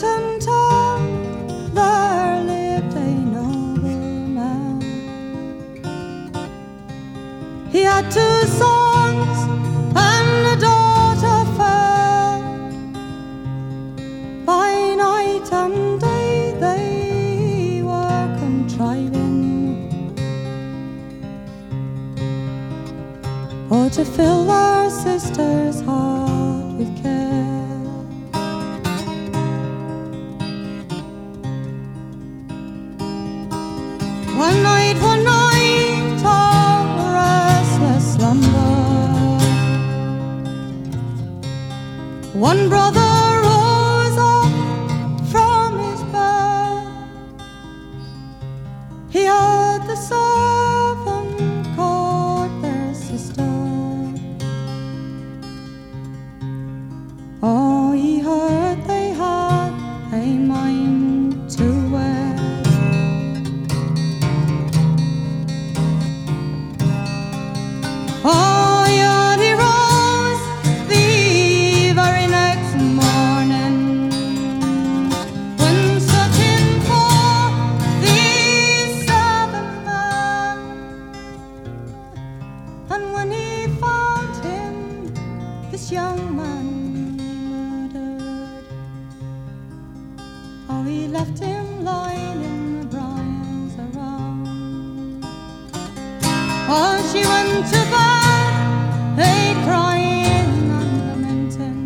certain town there lived a noble man. He had 2 sons and a daughter fair. By night and day they were contriving to fill their sister's heart with care. One night of restless slumber, one brother rose up from his bed. He heard the servant court their sister. Oh, he heard they had a mind to wed. Oh, he rose the very next morning, when searching for the 7th man. And when he found him, this young man, oh, he left him lying in the briars around. Oh, she went to bed, crying and lamenting,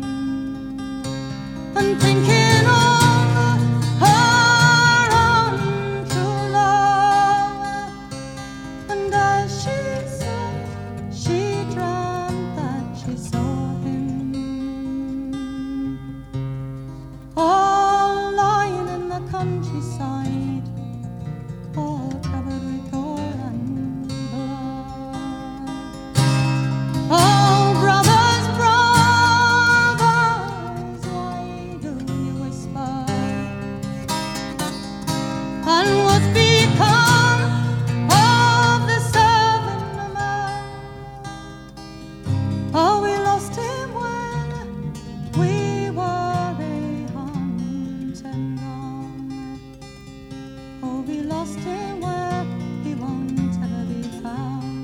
and thinking of her own true love. And as she slept, she dreamt that she saw him. Countryside, all covered with gore and blood. Oh, brothers, brothers, why do you whisper? And what's become of the 7th man? Oh, we lost him when we were a hunting ground. Oh, we lost him where he won't ever be found.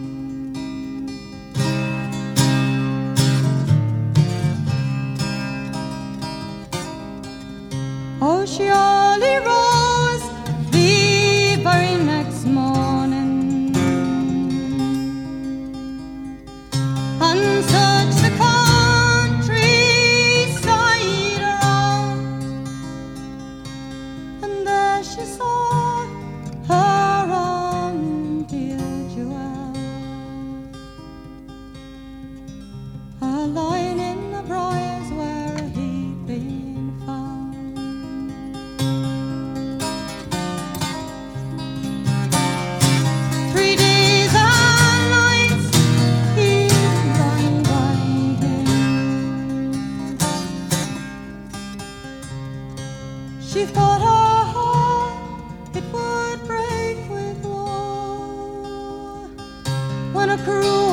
Oh, she only rose the very next morning and searched the countryside around, and there she saw her own dear jewel, lying in the briars where he'd been found. She thought her heart it would break with woe when a cruel